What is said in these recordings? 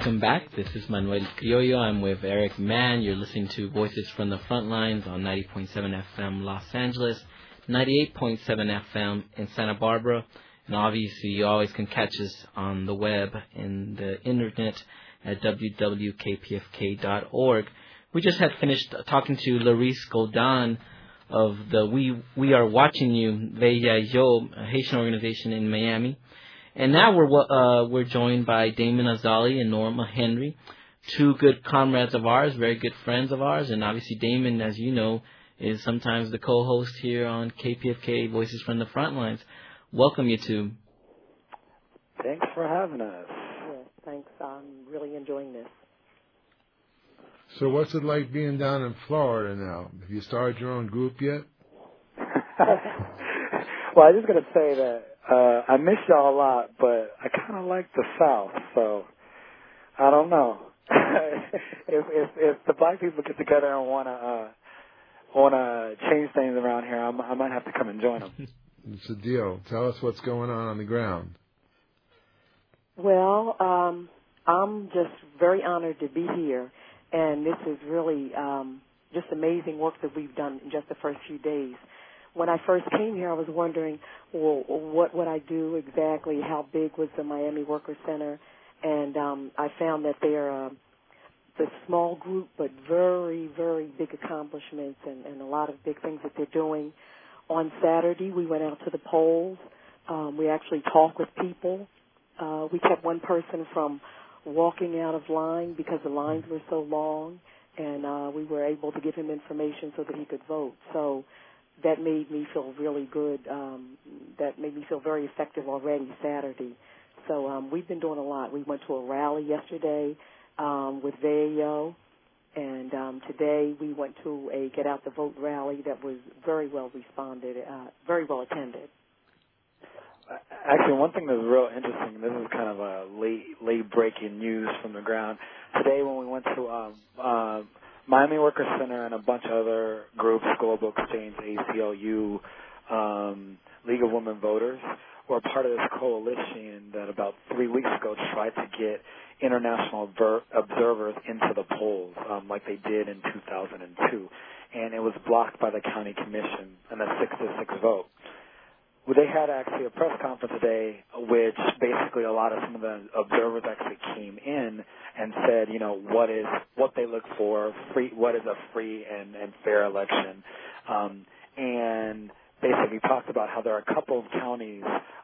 welcome back. This is Manuel Criollo. I'm with Eric Mann. You're listening to Voices from the Frontlines on 90.7 FM Los Angeles, 98.7 FM in Santa Barbara, and obviously you always can catch us on the web and the internet at www.kpfk.org. We just had finished talking to Laurice Goldan of the We Are Watching You, Veya Yo, a Haitian organization in Miami. And now we're joined by Damon Azali and Norma Henry, two good comrades of ours, very good friends of ours. And obviously Damon, as you know, is sometimes the co-host here on KPFK Voices from the Frontlines. Welcome, you two. Thanks for having us. Yes, thanks. I'm really enjoying this. So what's it like being down in Florida now? Have you started your own group yet? Well, I was just going to say that I miss y'all a lot, but I kind of like the South, so I don't know. if the black people get together and want to change things around here, I might have to come and join them. It's a deal. Tell us what's going on the ground. Well, I'm just very honored to be here, and this is really just amazing work that we've done in just the first few days. When I first came here, I was wondering, well, what would I do exactly? How big was the Miami Worker Center? And I found that they're the small group, but very, very big accomplishments and a lot of big things that they're doing. On Saturday, we went out to the polls. We actually talked with people. We kept one person from walking out of line because the lines were so long, and we were able to give him information so that he could vote. So that made me feel really good. That made me feel very effective already Saturday. So we've been doing a lot. We went to a rally yesterday with VAO, and today we went to a Get Out the Vote rally that was very well responded, very well attended. Actually, one thing that's real interesting, this is kind of a late breaking news from the ground. Today when we went to Miami Worker Center and a bunch of other groups, Global Exchange, ACLU, League of Women Voters, were part of this coalition that about 3 weeks ago tried to get international observers into the polls, like they did in 2002. And it was blocked by the county commission in a 6-6 vote. Well, they had actually a press conference today, which basically a lot of some of the observers actually came in and said, you know, what they look for, what is a free and fair election, and basically talked about how there are a couple of counties,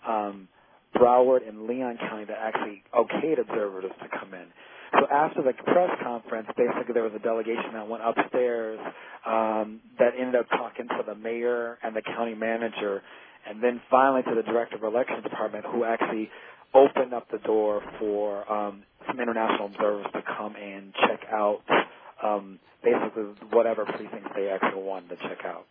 Broward and Leon County, that actually okayed observers to come in. So after the press conference, basically there was a delegation that went upstairs that ended up talking to the mayor and the county manager, and then finally to the director of elections department, who actually opened up the door for some international observers to come and check out basically whatever precincts they actually wanted to check out.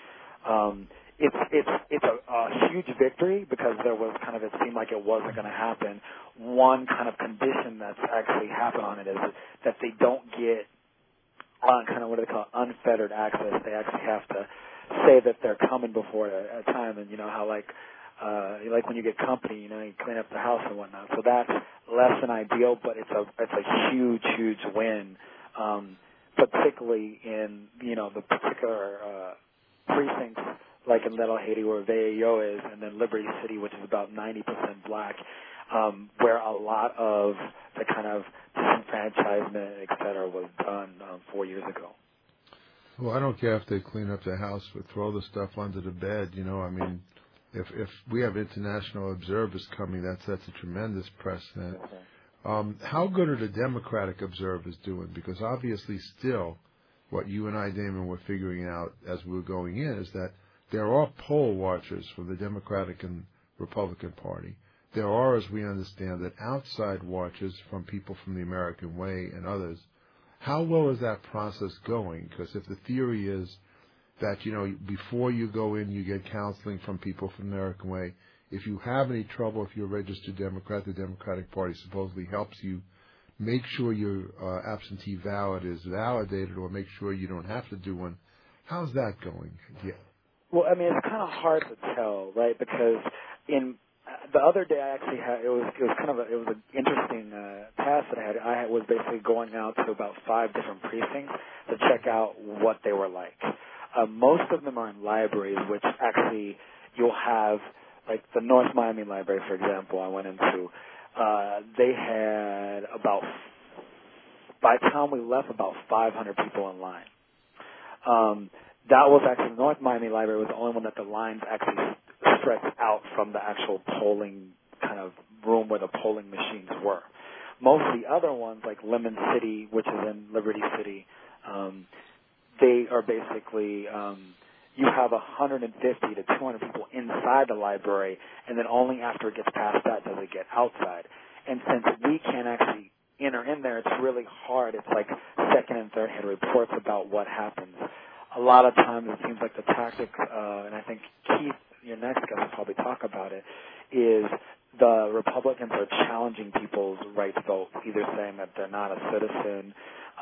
It's a huge victory because there was kind of, it seemed like it wasn't going to happen. One kind of condition that's actually happened on it is that they don't get kind of what they call unfettered access. They actually have to say that they're coming before a time, and you know how like when you get company, you know, you clean up the house and whatnot. So that's less than ideal, but it's a huge win, particularly in, you know, the particular precincts like in Little Haiti where VAO is, and then Liberty City, which is about 90% black, where a lot of the kind of disenfranchisement, et cetera, was done 4 years ago. Well, I don't care if they clean up the house, but throw the stuff under the bed. You know, I mean, if we have international observers coming, that sets a tremendous precedent. How good are the Democratic observers doing? Because obviously still what you and I, Damon, were figuring out as we were going in is that there are poll watchers from the Democratic and Republican Party. There are, as we understand it, outside watchers from people from the American Way and others. How well is that process going? Because if the theory is that, you know, before you go in, you get counseling from people from the American Way. If you have any trouble, if you're a registered Democrat, the Democratic Party supposedly helps you make sure your absentee ballot is validated or make sure you don't have to do one. How's that going? Yeah. Well, I mean, it's kind of hard to tell, right? Because in the other day I actually had, it was an interesting task that I had. Was basically going out to about 5 different precincts to check out what they were like. Most of them are in libraries, which actually you'll have, like the North Miami Library, for example, I went into. They had by the time we left, about 500 people in line. That was actually, North Miami Library was the only one that the lines actually stretched out from the actual polling kind of room where the polling machines were. Most of the other ones, like Lemon City, which is in Liberty City, they are basically, you have 150 to 200 people inside the library, and then only after it gets past that does it get outside. And since we can't actually enter in there, it's really hard. It's like second and third hand reports about what happens. A lot of times it seems like the tactic, and I think Keith, your next guest, will probably talk about it, is the Republicans are challenging people's right to vote, either saying that they're not a citizen,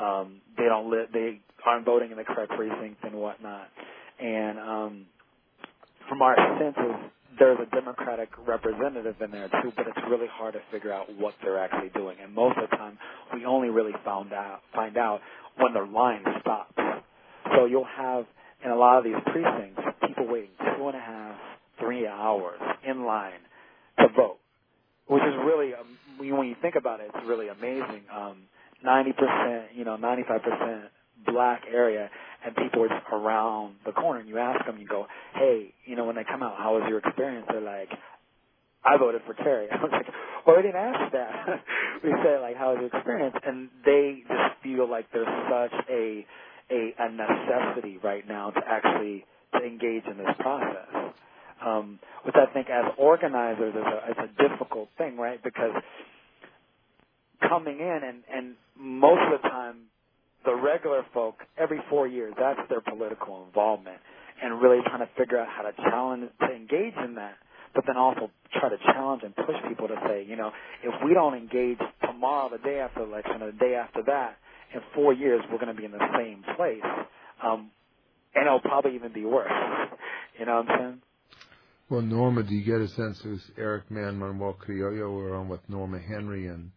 they aren't voting in the correct precinct and whatnot. And from our senses, there's a Democratic representative in there too, but it's really hard to figure out what they're actually doing. And most of the time, we only really find out when the line stops. So you'll have, in a lot of these precincts, people waiting 2.5, 3 hours in line to vote, which is really, when you think about it, it's really amazing. 90%, 95% black area, and people are just around the corner. And you ask them, you go, hey, when they come out, how was your experience? They're like, I voted for Terry. I was like, well, we didn't ask that. We said, like, how was your experience? And they just feel like there's such a necessity right now to actually to engage in this process, which I think as organizers it's a difficult thing, right? Because coming in and most of the time, the regular folk, every 4 years, that's their political involvement, and really trying to figure out how to challenge, to engage in that, but then also try to challenge and push people to say, if we don't engage tomorrow, the day after the election, or the day after that, in 4 years, we're going to be in the same place. And it'll probably even be worse. You know what I'm saying? Well, Norma, do you get a sense it was Eric Mann, Manuel Criollo were on with Norma Henry and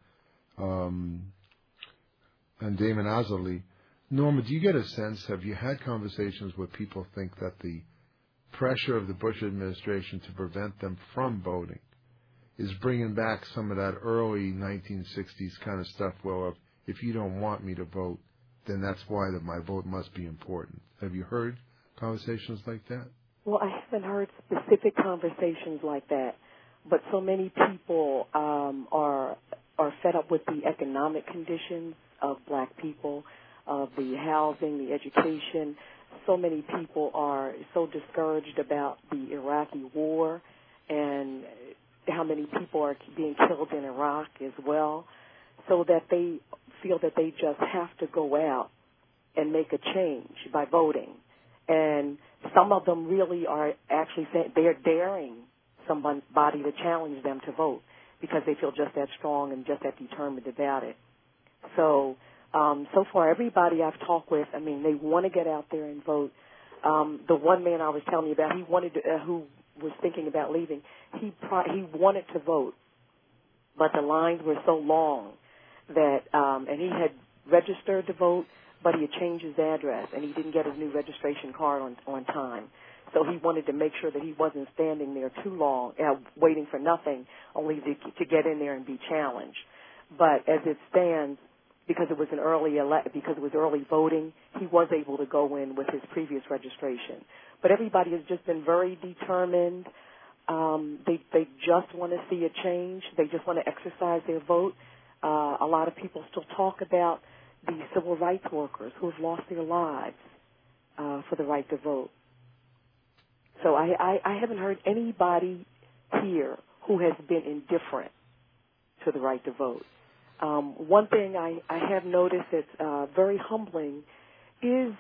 Damon Azali? Norma, do you get a sense, have you had conversations where people think that the pressure of the Bush administration to prevent them from voting is bringing back some of that early 1960s kind of stuff where if you don't want me to vote, then that's why my vote must be important? Have you heard conversations like that? Well, I haven't heard specific conversations like that, but so many people are fed up with the economic conditions of black people, of the housing, the education. So many people are so discouraged about the Iraqi war and how many people are being killed in Iraq as well, so that they feel that they just have to go out and make a change by voting. And some of them really are actually saying they're daring somebody to challenge them to vote because they feel just that strong and just that determined about it. So, so far, everybody I've talked with, they want to get out there and vote. The one man I was telling you about, he wanted to, who was thinking about leaving, he wanted to vote, but the lines were so long that, and he had registered to vote, but he had changed his address, and he didn't get his new registration card on time. So he wanted to make sure that he wasn't standing there too long, waiting for nothing, only to get in there and be challenged. But as it stands, because it was early voting, he was able to go in with his previous registration. But everybody has just been very determined. They just want to see a change. They just want to exercise their vote. A lot of people still talk about the civil rights workers who have lost their lives for the right to vote. So I haven't heard anybody here who has been indifferent to the right to vote. One thing I have noticed that's very humbling is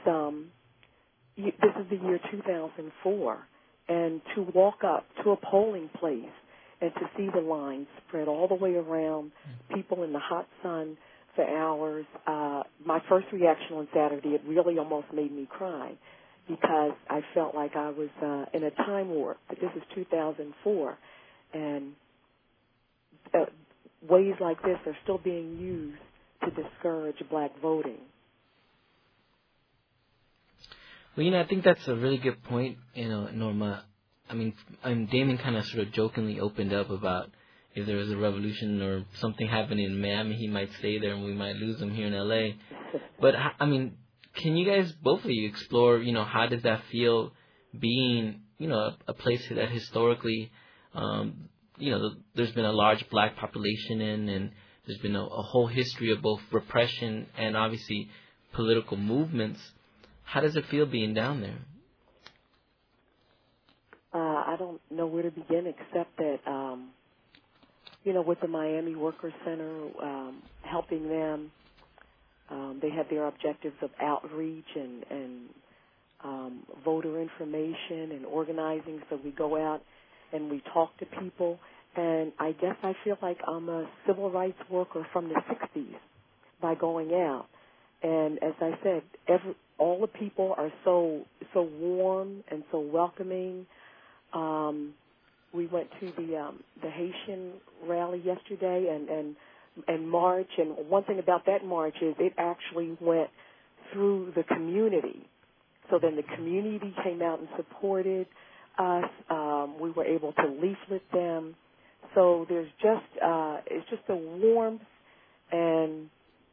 this is the year 2004, and to walk up to a polling place and to see the lines spread all the way around, people in the hot sun for hours. My first reaction on Saturday, it really almost made me cry because I felt like I was in a time warp. But this is 2004, And ways like this are still being used to discourage black voting. Well, I think that's a really good point, Norma. I mean, Damon kind of sort of jokingly opened up about if there was a revolution or something happening in Miami, he might stay there and we might lose him here in L.A. But, I mean, can you guys, both of you, explore, how does that feel being, a place that historically, there's been a large black population in, and there's been a whole history of both repression and obviously political movements. How does it feel being down there? I don't know where to begin except that, with the Miami Workers Center, helping them, they have their objectives of outreach and voter information and organizing. So we go out and we talk to people. And I guess I feel like I'm a civil rights worker from the 60s by going out. And as I said, all the people are so warm and so welcoming. We went to the Haitian rally yesterday and march. And one thing about that march is it actually went through the community. So then the community came out and supported us. We were able to leaflet them. So there's it's just a warmth and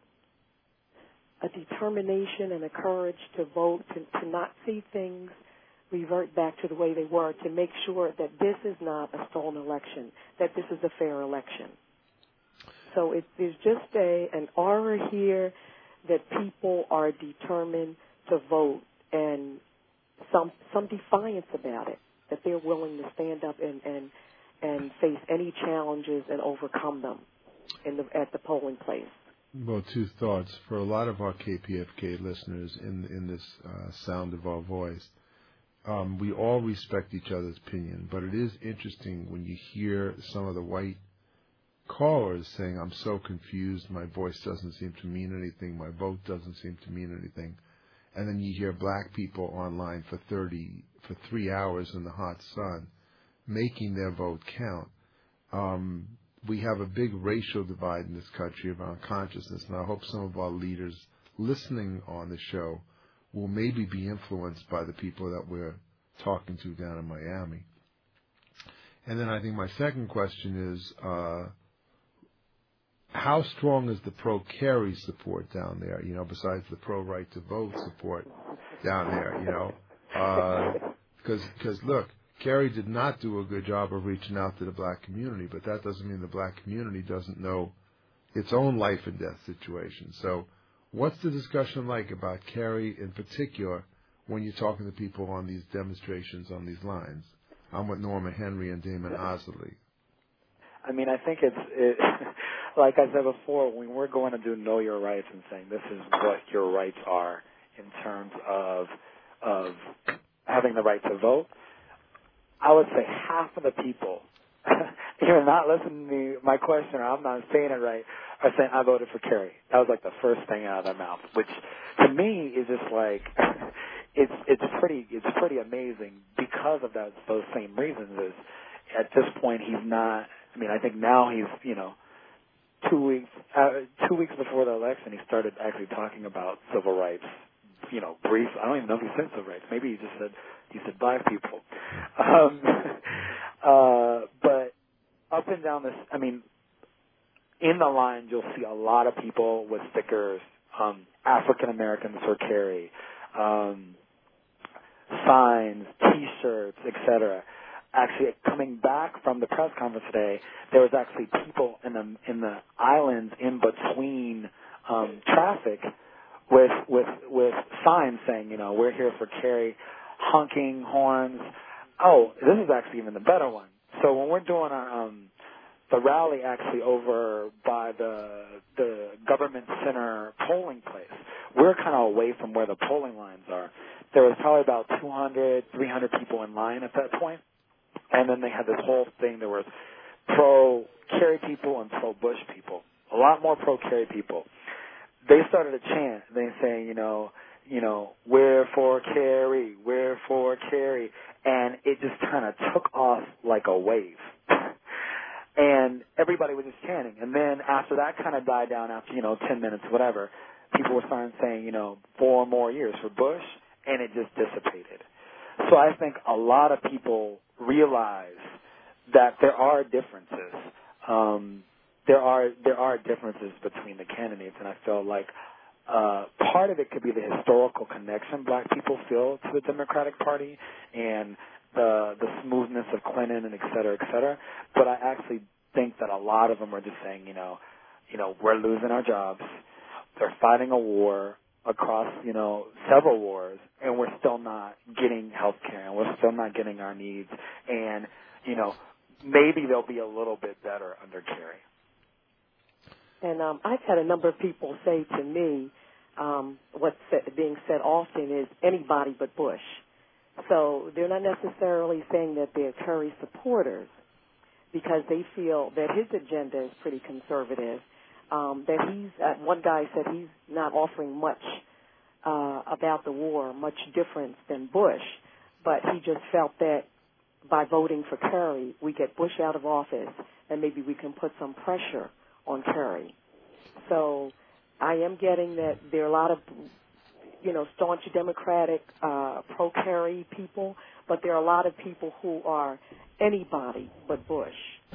a determination and a courage to vote, to not see things revert back to the way they were, to make sure that this is not a stolen election, that this is a fair election. So there's just an aura here that people are determined to vote and some defiance about it, that they're willing to stand up and face any challenges and overcome them at the polling place. Well, two thoughts. For a lot of our KPFK listeners in this sound of our voice, we all respect each other's opinion, but it is interesting when you hear some of the white callers saying, I'm so confused, my voice doesn't seem to mean anything, my vote doesn't seem to mean anything. And then you hear black people online for 3 hours in the hot sun making their vote count. We have a big racial divide in this country around consciousness, and I hope some of our leaders listening on the show will maybe be influenced by the people that we're talking to down in Miami. And then I think my second question is, how strong is the pro-Kerry support down there, besides the pro-right to vote support down there, Because, look, Kerry did not do a good job of reaching out to the black community, but that doesn't mean the black community doesn't know its own life and death situation. So what's the discussion like about Kerry in particular when you're talking to people on these demonstrations, on these lines? I'm with Norma Henry and Damon Osley. I mean, I think it's like I said before, when we're going to do Know Your Rights and saying this is what your rights are in terms of having the right to vote, I would say half of the people, you're not listening to me, my question, or I'm not saying it right, are saying I voted for Kerry. That was like the first thing out of their mouth, which to me is just like it's pretty amazing because of those same reasons. Is at this point he's not. I mean, I think now he's 2 weeks before the election he started actually talking about civil rights. Brief. I don't even know if he said civil rights. Maybe he said black people. But up and down this, I mean, in the lines you'll see a lot of people with stickers, African Americans for Kerry, signs, T-shirts, etc. Actually, coming back from the press conference today, there was actually people in the islands in between traffic with signs saying, we're here for Kerry, honking horns. Oh, this is actually even the better one. So when we're doing our the rally actually over by the government center polling place, we're kind of away from where the polling lines are. There was probably about 200, 300 people in line at that point. And then they had this whole thing. There was pro-Kerry people and pro-Bush people. A lot more pro-Kerry people. They started a chant. They saying, we're for Kerry, we're for Kerry, and it just kind of took off like a wave. And everybody was just chanting. And then after that kind of died down after, 10 minutes, whatever, people were starting saying, 4 more years for Bush, and it just dissipated. So I think a lot of people realize that there are differences. There are differences between the candidates, and I feel like part of it could be the historical connection black people feel to the Democratic Party and the smoothness of Clinton and et cetera, et cetera. But I actually think that a lot of them are just saying, we're losing our jobs. They're fighting a war across, several wars, and we're still not getting health care, and we're still not getting our needs. And, maybe they'll be a little bit better under Kerry. And I've had a number of people say to me, what's being said often is anybody but Bush. So they're not necessarily saying that they're Kerry supporters because they feel that his agenda is pretty conservative, that one guy said he's not offering much about the war, much difference than Bush, but he just felt that by voting for Kerry, we get Bush out of office and maybe we can put some pressure on Kerry. So I am getting that there are a lot of, staunch Democratic, pro-Kerry people, but there are a lot of people who are anybody but Bush.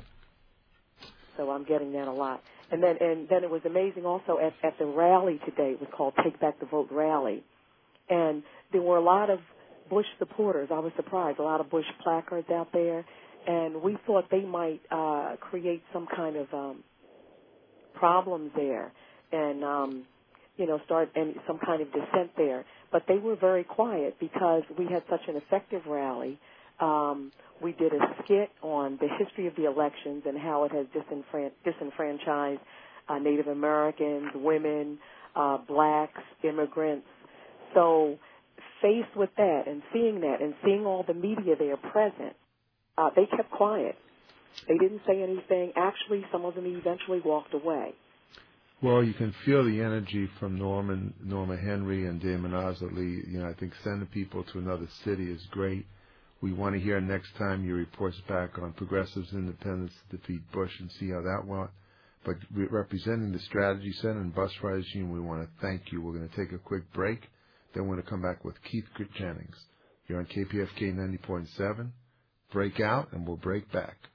So I'm getting that a lot. And then it was amazing also at the rally today. It was called Take Back the Vote Rally. And there were a lot of Bush supporters. I was surprised. A lot of Bush placards out there. And we thought they might create some kind of problems there and, start some kind of dissent there. But they were very quiet because we had such an effective rally. We did a skit on the history of the elections and how it has disenfranchised Native Americans, women, blacks, immigrants. So faced with that and seeing all the media there present, they kept quiet. They didn't say anything. Actually, some of them eventually walked away. Well, you can feel the energy from Norma Henry and Damon Osley. I think sending people to another city is great. We want to hear next time your reports back on Progressives' independence to defeat Bush and see how that went. But representing the Strategy Center and Bus Riders Union, we want to thank you. We're going to take a quick break. Then we're going to come back with Keith Jennings. You're on KPFK 90.7. Break out, and we'll break back.